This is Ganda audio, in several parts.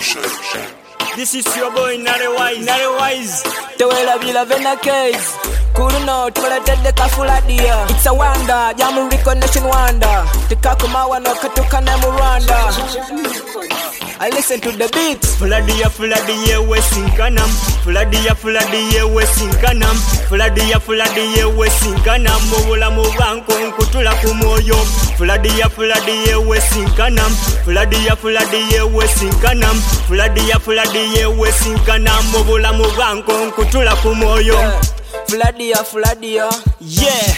This is your boy Narewise. Tewela bila vena case. Kuruno tuwaletede kafuladia. It's a wonder, jamu recognition wonder. Tikakuma no katuka na Rwanda. I listen to the beats. Fuladia we sinkanam. Fuladia we sinkanam. Fuladia we sinkanam. Mubula mubanko nkutula kumoyo. Fuladia we sinkanam. Fuladia we sinkanam. Fuladia we sinkanam. Mubula mubanko nkutula kumoyo. Fuladia. Yeah.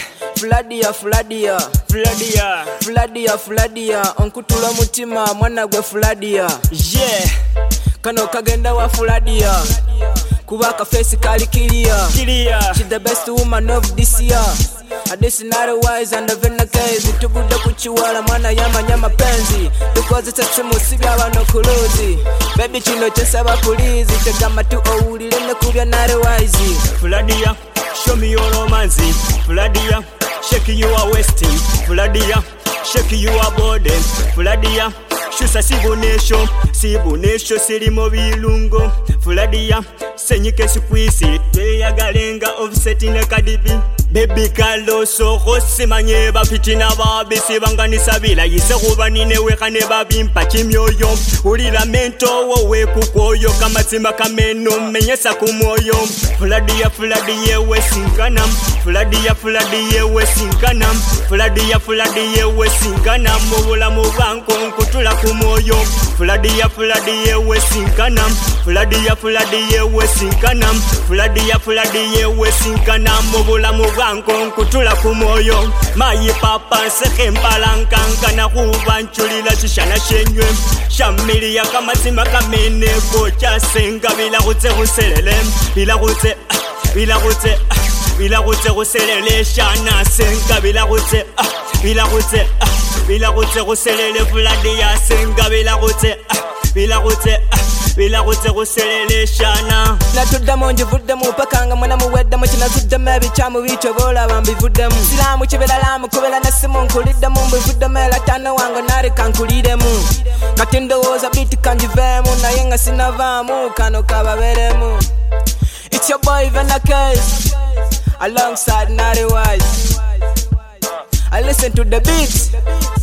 Fuladia onkutula mutima mwana gwe Fuladia. Yeah. Kano kagenda wa Fuladia. Kubaka face kali kilia. She's the best woman of this year. This Narewise and the Vena case. Tugude kuchiwala mwana nyama penzi. Tukoze tasimu sibya bano kuluzi. Baby chino chesaba pulizi. Tegama tu owulile ne kubya Narewise. Fuladia, show me your romance. Fuladia, shake your waisting. Fuladia, shake your body. Fuladia, shusa sibonesho sirimo bilungo. Fuladia, senyike sikwisi tweyagalenga offsetting kadibi. Baby kalo soko simanye bapitina babisi banganisa bila yise kubanine wekane babimpa kimyoyo. Ulira mento wowe kukoyo kamatima kameno menyesa kumoyo. Fuladia we sinkanam. Fuladia we sinkanam. Fuladia we sinkanam. Mubula mubanko nkutula kumoyo. Fuladia we sinkanam. Fuladia we sinkanam. Fuladia we sinkanam. Mubula mubanko nkutula kumoyo. Mayi papa seke mpalankanga na kubanchulila chishana shenywe. Shamili kamatima kamene kocha senga bila kutse kuselele. Bila kutse kuselele shana senga bila kutse kuselele Fuladia senga bila kutse kuselele shana. Natuddamu njivuddemu pakanga mwana muweddemu kinazuddemu ebicamu bicho bola bambivuddemu. Silamu kibelalamu kubela nesimu nkuliddemu mbivuddemu era tano wange nari kankuliremu. Kati ndowooza biti kanjivemu naye nga sinavaamu kano kababeremu. It's your boy Vena case alongside Narewise. I listen to the beats.